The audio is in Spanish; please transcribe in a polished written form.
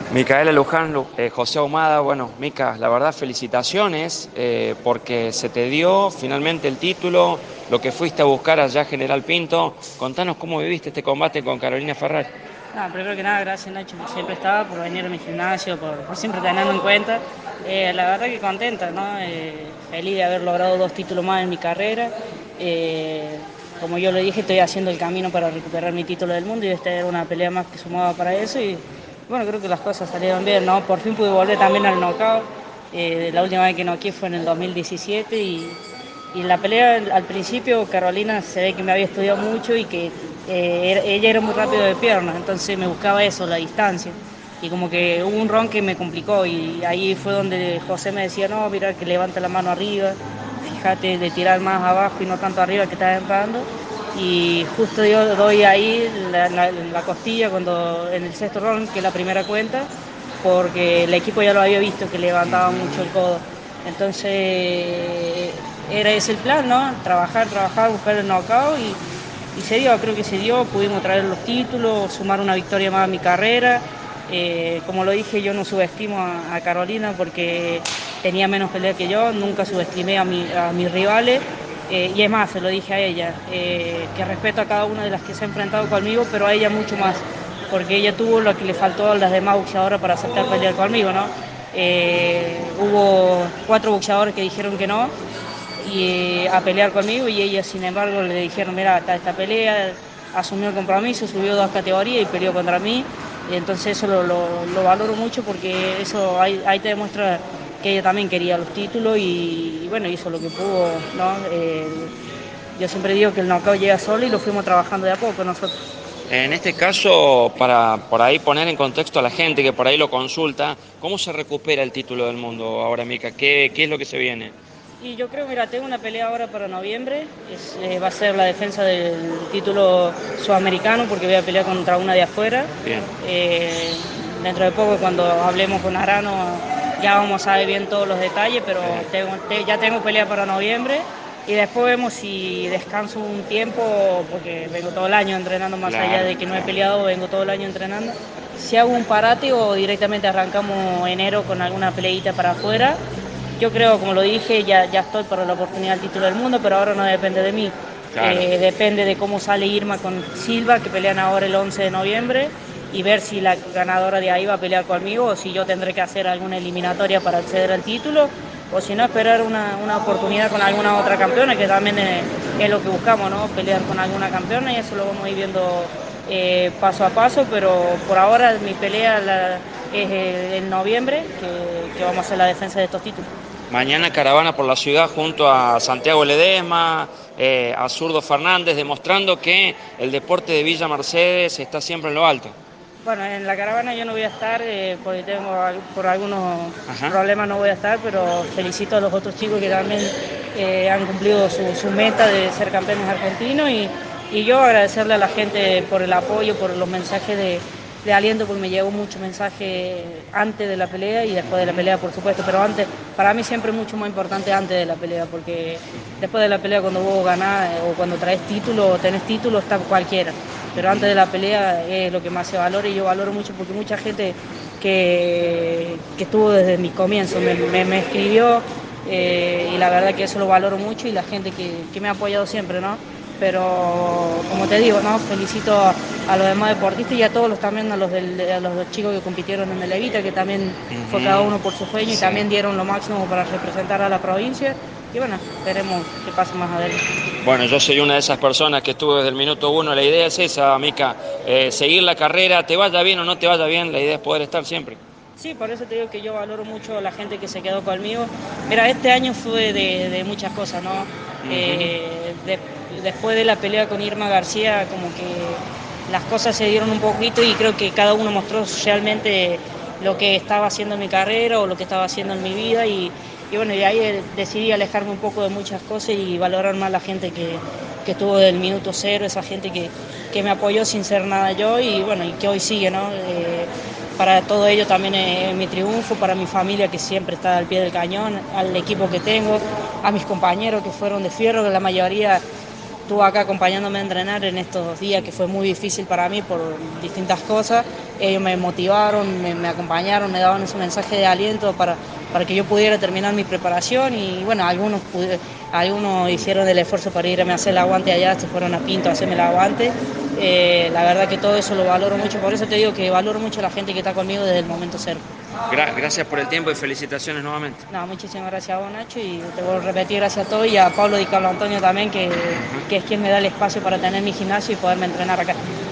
Micaela Luján, José Ahumada, bueno, Mica, la verdad felicitaciones porque se te dio finalmente el título, lo que fuiste a buscar allá General Pinto. Contanos cómo viviste este combate con Carolina Ferrer. No, primero que nada, gracias Nacho por siempre estar, por venir a mi gimnasio, por siempre tenerme en cuenta. La verdad que contenta, ¿no? Feliz de haber logrado 2 títulos más en mi carrera. Eh, Como yo le dije, estoy haciendo el camino para recuperar mi título del mundo y esta era una pelea más que sumaba para eso. Y bueno, creo que las cosas salieron bien, ¿no? Por fin pude volver también al knockout. La última vez que noqueé fue en el 2017 y en la pelea al principio Carolina se ve que me había estudiado mucho y que ella era muy rápido de piernas, entonces me buscaba eso, la distancia. Y como que hubo un ron que me complicó y ahí fue donde José me decía, no, mira que levanta la mano arriba, fíjate de tirar más abajo y no tanto arriba que estás entrando. Y justo yo doy ahí la costilla cuando en el sexto round, que es la primera cuenta, porque el equipo ya lo había visto que levantaba mucho el codo. Entonces era ese el plan, ¿no? Trabajar, trabajar, buscar el knockout y se dio, creo que se dio, pudimos traer los títulos, sumar una victoria más a mi carrera. Como lo dije, yo no subestimo a Carolina porque tenía menos pelea que yo, nunca subestimé a mis rivales. Y es más, se lo dije a ella, que respeto a cada una de las que se ha enfrentado conmigo, pero a ella mucho más, porque ella tuvo lo que le faltó a las demás boxeadoras para aceptar pelear conmigo, ¿no? Hubo 4 boxeadores que dijeron que no y a pelear conmigo y ella sin embargo le dijeron, mira, está esta pelea, asumió el compromiso, subió 2 categorías y peleó contra mí. Y entonces eso lo valoro mucho porque eso ahí te demuestra que ella también quería los títulos y bueno, hizo lo que pudo, ¿no? Yo siempre digo que el knockout llega solo y lo fuimos trabajando de a poco nosotros. En este caso, para por ahí poner en contexto a la gente que por ahí lo consulta, ¿cómo se recupera el título del mundo ahora, Mica? ¿Qué es lo que se viene? Y yo creo, mira, tengo una pelea ahora para noviembre, va a ser la defensa del título sudamericano porque voy a pelear contra una de afuera. Bien, Eh, Dentro de poco cuando hablemos con Arano ya vamos a ver bien todos los detalles, pero bien, ya tengo pelea para noviembre y después vemos si descanso un tiempo porque vengo todo el año entrenando más allá claro, de que no he claro. peleado, vengo todo el año entrenando. Si hago un parate o directamente arrancamos enero con alguna peleita para afuera. Yo creo, como lo dije, ya estoy para la oportunidad del título del mundo, pero ahora no depende de mí. Claro. Depende de cómo sale Irma con Silva, que pelean ahora el 11 de noviembre, y ver si la ganadora de ahí va a pelear conmigo o si yo tendré que hacer alguna eliminatoria para acceder al título, o si no, esperar una oportunidad con alguna otra campeona, que también es lo que buscamos, ¿no? Pelear con alguna campeona y eso lo vamos a ir viendo paso a paso, pero por ahora mi pelea es en noviembre, que vamos a hacer la defensa de estos títulos. Mañana caravana por la ciudad junto a Santiago Ledesma, a Zurdo Fernández, demostrando que el deporte de Villa Mercedes está siempre en lo alto. Bueno, en la caravana yo no voy a estar porque por algunos Ajá. problemas no voy a estar, pero felicito a los otros chicos que también han cumplido su meta de ser campeones argentinos y yo agradecerle a la gente por el apoyo, por los mensajes de aliento, porque me llegó mucho mensaje antes de la pelea y después de la Ujú. pelea, por supuesto, pero antes, para mí siempre es mucho más importante antes de la pelea, porque después de la pelea cuando vos ganás o cuando traes título o tenés título está cualquiera, pero antes Ujú. de la pelea es lo que más se valora y yo valoro mucho porque mucha gente que estuvo desde mis comienzos me escribió y la verdad que eso lo valoro mucho y la gente que me ha apoyado siempre, ¿no? Pero como te digo, ¿no? Felicito a los demás deportistas y a todos los también, a los dos chicos que compitieron en el Evita, que también fue cada Ujú. uno por su sueño y Sí. también dieron lo máximo para representar a la provincia. Y bueno, esperemos que pase más adelante. Bueno, yo soy una de esas personas que estuve desde el minuto uno. La idea es esa, Mica, seguir la carrera, te vaya bien o no te vaya bien, la idea es poder estar siempre. Sí, por eso te digo que yo valoro mucho a la gente que se quedó conmigo. Mira, este año fue de muchas cosas, ¿no? Ujú. Eh, de- Después de la pelea con Irma García, como que las cosas se dieron un poquito y creo que cada uno mostró realmente lo que estaba haciendo en mi carrera o lo que estaba haciendo en mi vida y bueno, y ahí decidí alejarme un poco de muchas cosas y valorar más la gente que estuvo del minuto cero, esa gente que me apoyó sin ser nada yo y bueno, y que hoy sigue, ¿no? Para todo ello también es mi triunfo, para mi familia que siempre está al pie del cañón, al equipo que tengo, a mis compañeros que fueron de fierro, que la mayoría estuvo acá acompañándome a entrenar en estos días que fue muy difícil para mí por distintas cosas ellos me motivaron, me acompañaron, me daban ese mensaje de aliento para que yo pudiera terminar mi preparación y bueno, algunos hicieron el esfuerzo para irme a hacer el aguante allá, se fueron a Pinto a hacerme el aguante. La verdad que todo eso lo valoro mucho, por eso te digo que valoro mucho a la gente que está conmigo desde el momento cero. Gracias por el tiempo y felicitaciones nuevamente. No, muchísimas gracias a vos, Nacho, y te vuelvo a repetir gracias a todos y a Pablo y Carlos Antonio también, que es quien me da el espacio para tener mi gimnasio y poderme entrenar acá.